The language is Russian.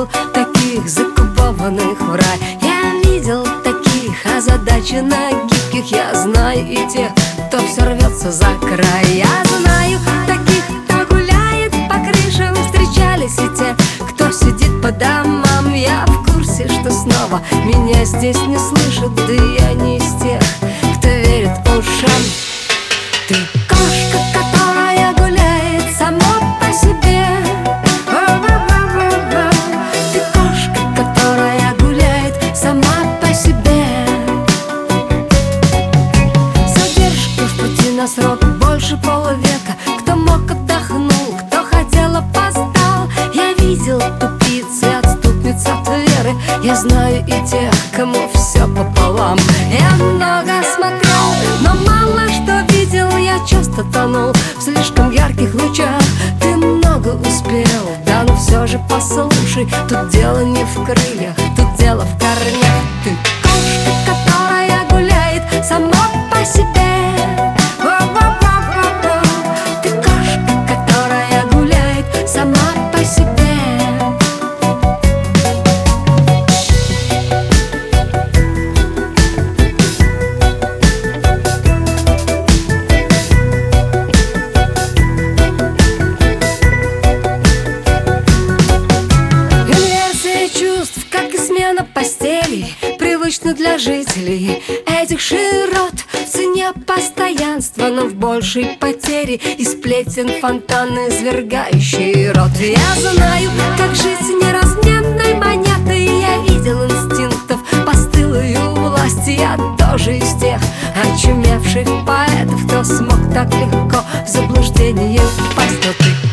видел таких закупованных в рай. Я видел таких озадаченных, гибких. Я знаю и тех, кто все рвется за край. Я знаю таких, кто гуляет по крышам. Встречались и те, кто сидит по домам. Я в курсе, что снова меня здесь не слышат. Да я не из тех, кто верит ушам. Ты кошка, которая гуляет сама по себе. Ты кошка, которая гуляет сама по себе. Задержка в пути на срок больше полувека. Кто мог, отдохнул, кто хотел, опоздал. Я видел тупиц и отступниц от веры. Я знаю и тех, кому все пополам. Я много смотрел, но мало что видел. Я часто тонул в слишком ярких лучах. Ты много успел, да ну все же послушай. Тут дело не в крыльях, тут дело в корнях. Ты кошка, которая гуляет сама по себе. Ты кошка, которая гуляет сама по себе. Постелей, привычно для жителей этих широт. В цене постоянства, но в большей потере и сплетен фонтаны, извергающие рот. Я знаю, как жить неразменной монетой. Я видел инстинктов, постылую власть. Я тоже из тех очумевших поэтов, кто смог так легко в заблуждение впасть. Но ты